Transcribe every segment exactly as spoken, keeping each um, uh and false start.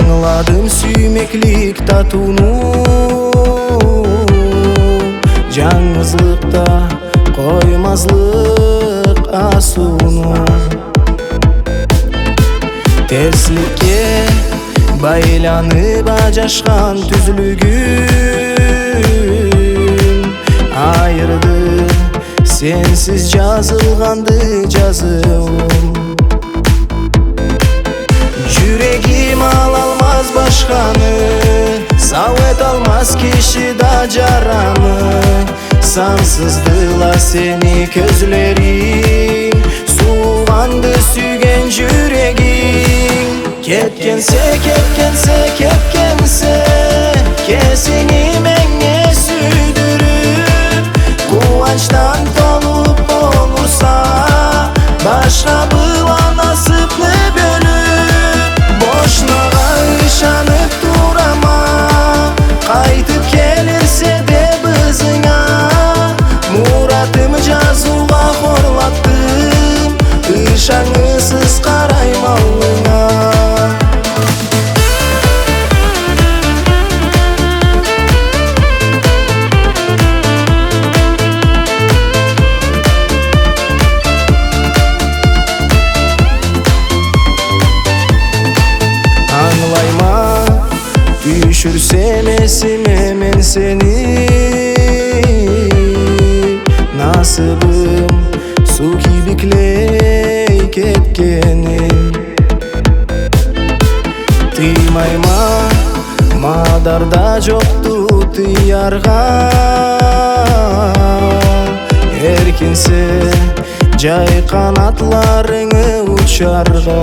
Аңладым сүймеклик татууну, жаңызлыкта коймазлык асууну. Терсликке байланып ажашкан түзүлүгүм айырды сенсиз жазылганды жазуым. Жүрегим ала алмас башканы, сабыт алмас киши да жараны. Сансыздыла сени көзлөрүң, сууганды сүйген жүрегиң. Кеткенсе, кеткенсе, кеткенсе, кесини меңе сүйдүрүп, кубанчтан толуп болурса, башка была насыпны бөлүп. Бошнага ышанып турама, кайтып келирсе де бызыңа. Муратым жазууга хорлаттым, ышанысыз карайм алыңа. Düşürsem esime men seni, nasibim su kibikley ketkenim. Tıymayma madarda joktu tıyarga, erkinse jay kanatlarını uçarga.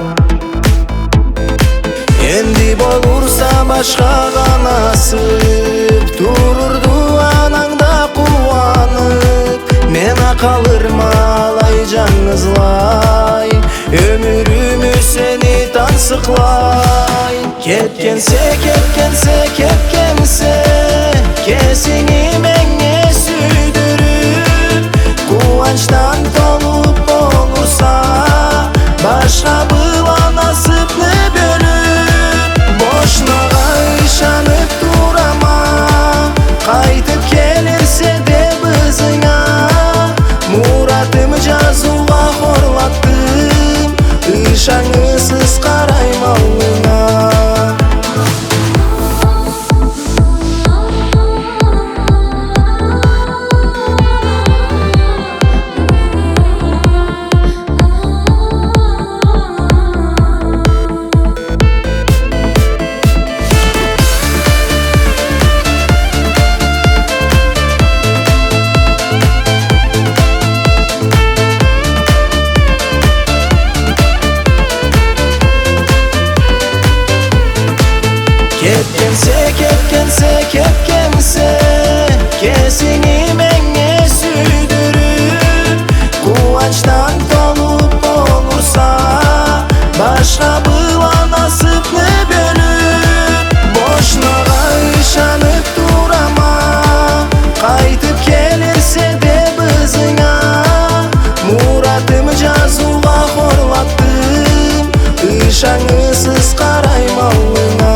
Endi bolursa başkaga nasip, tururdu anаңда кубанып. Мен акалырма алай жаңызлай, өмүрүмү сени тансыклай. Кеткенсе, кеткенсе, кеткенсе, кесини меңе сүйдүрүп, кубанчтан толуп болурса, башка была насыпны бөлүп. Бошнага ышанып турама, кайтып келирсе де бызыңа. Муратым жазууга хорлаттым, ышанысыз карайм алыңа. Ketkense, ketkense, ketkense, kesini menge sүйдүрүp, кубанчтан толуп болурса, башка была насыпны бөлүп. Бошнага ышанып турама, кайтып келирсе де бызыңа. Муратым жазууга хорлаттым, ышанысыз карайм алыңа.